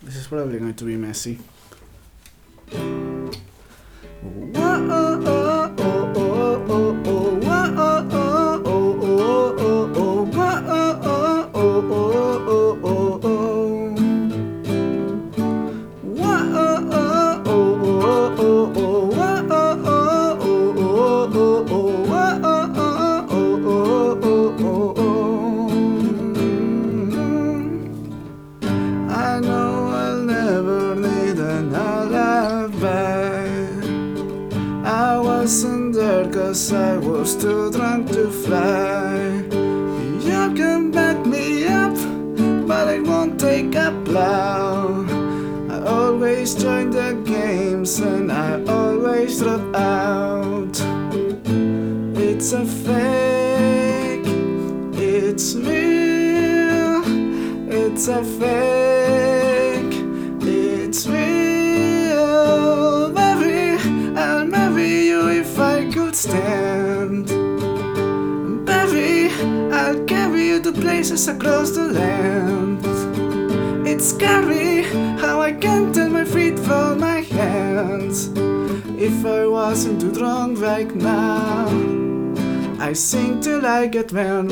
This is probably going to be messy. I know I'll never need an alibi. I wasn't there 'cause I was too drunk to fly. You can back me up, but I won't take a plow. I always join the games and I always drop out. It's a fake, it's real. It's a fake, it's real. Baby, I'll marry you if I could stand. Baby, I'll carry you to places across the land. It's scary how I can't tell my feet from my hands. If I wasn't too drunk right now, I sing till I get burned.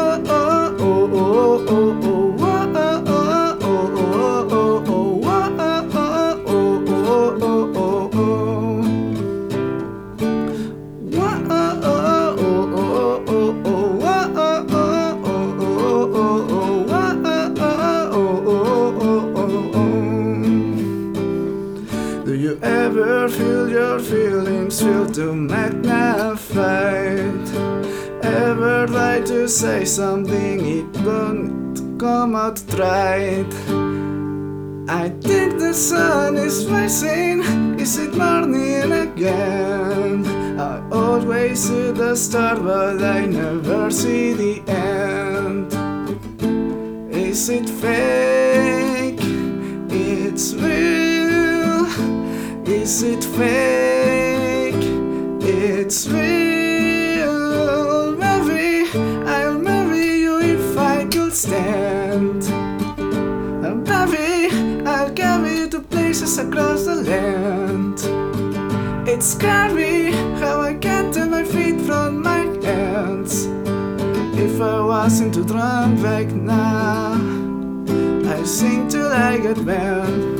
Do you ever feel your feelings feel too magnified? Ever try to say something it won't come out right? I think the sun is rising, is it morning again? I always see the start but I never see the end. Is it fake? It's real. Is it fake? It's real. Baby, I'll marry you if I could stand. Baby, I'll carry you to places across the land. It's scary how I can't tell my feet from my hands. If I wasn't too drunk right now, I sing till I get burned.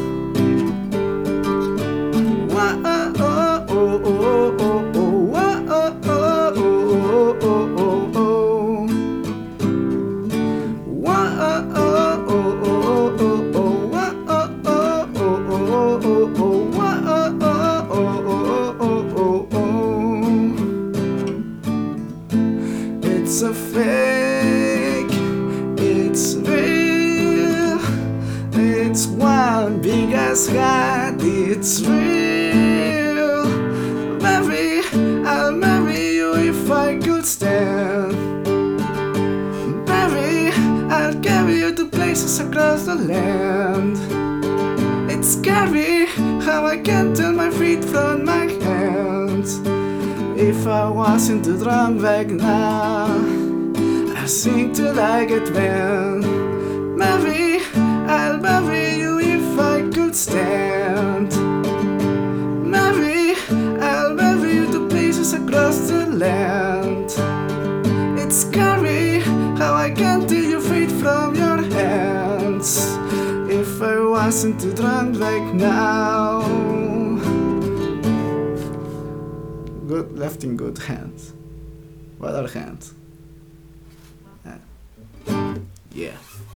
It's a fake, it's real. It's one big ass hat, it's real. Baby, I'll marry you if I could stand. Baby, I'll carry you to places across the land. It's scary how I can't tell my feet from my hands. If I wasn't too drunk right now, I sing till I get burned. Maybe I'll marry you if I could stand. Maybe I'll marry you to places across the land. It's scary how I can't tell your feet from your hands. If I wasn't too drunk right now. Good, left in good hands. What are hands? Yeah.